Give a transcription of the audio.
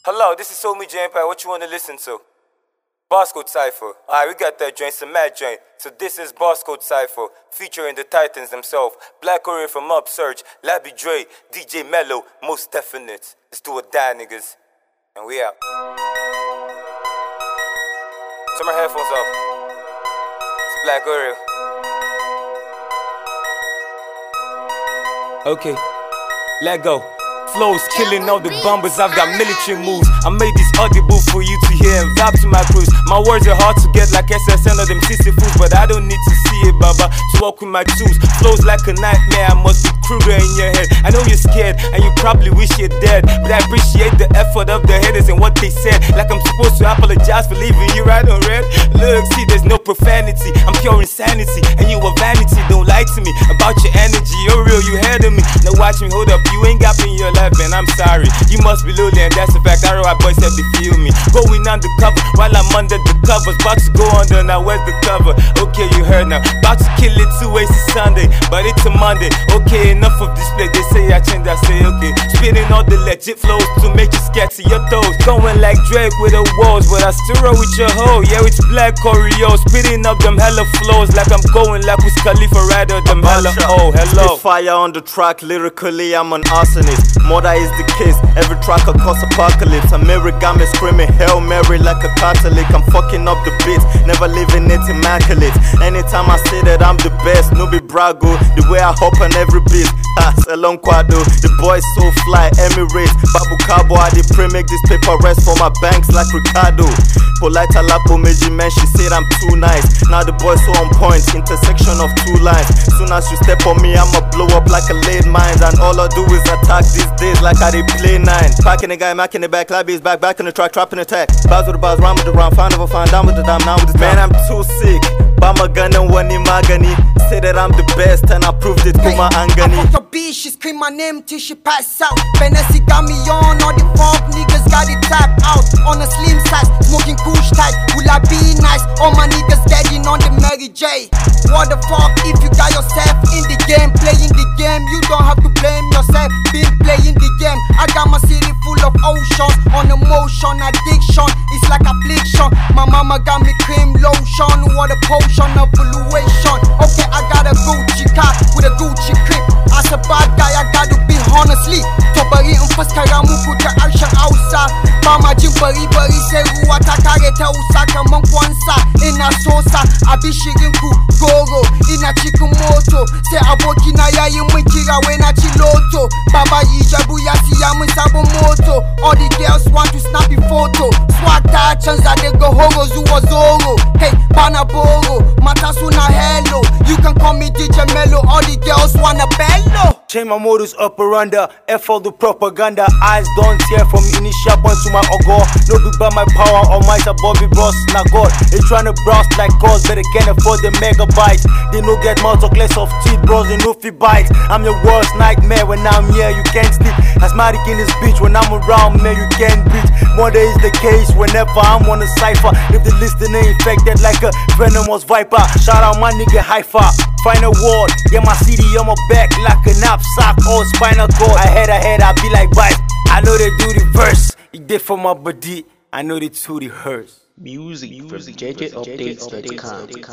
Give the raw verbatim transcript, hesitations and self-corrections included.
Hello, this is Soul Media Empire. What you want to listen to? Boss Code Cypher. Alright, we got that joint, some mad joint. So this is Boss Code Cypher, featuring the Titans themselves. Black Courier from Upsurge, Labby Dre, D J Mello, most definite. Let's do or die, niggas. And we out. Turn my headphones off. It's Black Courier. Okay, let go. Flows killing all the bumpers, I've got military moves. I made this audible for you to hear and vibe to my cruise. My words are hard to get like S S N or them sissy fools, but I don't need to see it, baba, to walk with my tools. Flows like a nightmare, I must be cruder in your head. I know you're scared and you probably wish you're dead, but I appreciate the effort of the haters and what they said. Like I'm supposed to apologize for leaving you right on red. Look, see, there's no profanity, I'm pure insanity, and you are vanity. Don't lie to me about your energy, you're real, you heard of me. Now watch me, hold up, you ain't got me in your life, and I'm sorry. You must be lonely, and that's a fact. I know our boys have to feel me. Going undercover while I'm under the covers. About to go under, now where's the cover? Okay, you heard now. About to kill it two ways, it's Sunday, but it's a Monday. Okay, enough of this play. They say I change, I say okay. Spitting all the legit flows to make you scared to your toes. Going like Drake with the walls, but I still roll with your hoe. Yeah, it's Black Courier, spitting up them hella flows like I'm going like with Khalifa Rider, them hella oh, hello. Spit fire on the track, lyrically I'm an arsonist. Murder is the case, every track a cause apocalypse. I'm Gamma screaming Hail Mary like a Catholic. I'm fucking up the beats, never leaving it immaculate. Anytime I say that I'm the best, no be brago. The way I hop on every beat, ah, Salon Quado. The boys so fly, Emirates, Babu Cabo. I did pre make this paper rest for my banks like Ricardo. Polite Alapo Meji man, she said I'm too nice. Now the boys so on point, intersection of two lines. Soon as you step on me, I'ma blow up like a lead mines. And all I do is attack these days like I did play nine. Packing the guy, macking the back, Labby's back, back on the track, trapping attack. Bars with the bars, round with the round, find over find, down with the dime, now with the man, I'm too sick. Bama gun and one in Magani. Say that I'm the best and I proved it to my Angani. I fuck your bitch, she scream my name till she pass out. Benesi got me on, all the fuck niggas got it tapped out. On a slim size, smoking kush tight. Will I be nice? All my niggas getting on the Mary J. What the fuck if you got yourself in the game, playing the game, you don't have to blame yourself. Been playing the game. I got my city full of oceans, on emotion, addiction, it's like affliction. My mama got me cream lotion, what a potion of valuation. Okay, I got a Gucci car with a Gucci crib. As a bad guy, I gotta be honestly. Tobari in faskara muku ta arshan Hausa. Bama jin bari bari sai ruwa ta kare ta usa kaman kwansa. Ina sosa, abi shirin ku goro. Ina cikin moto, sai abokina yayi mun kira wai na ci loto. Baba Ijabu ya siya mun sabon moto. All the girls want to snap a photo. Swag ta canza daga horo zuwa zoro. Hey, bana boro, mata suna hello. You can call me D J Mello, all the girls wanna bello. Change my modus operandi, F all the propaganda. Eyes don't tear from initial point to my ogo. No be by my power or might a Bobby Bros, not God. They tryna browse like gods, but they can't afford the megabytes. They no get more talk less of teeth, bros, and no fee bites. I'm your worst nightmare when I'm here, you can't sleep. Asthmatic in this bitch, when I'm around, man, you can't breathe. Murder is the case whenever I'm on a cipher. If the listener infected like a venomous viper. Shout out my nigga Haifa, final word. Yeah, my C D on my back like a knapsack or spinal cord. I head ahead, I be like bites. I know they do the verse, it did for my body. I know they do the hers. Music, Music from J J updates dot com.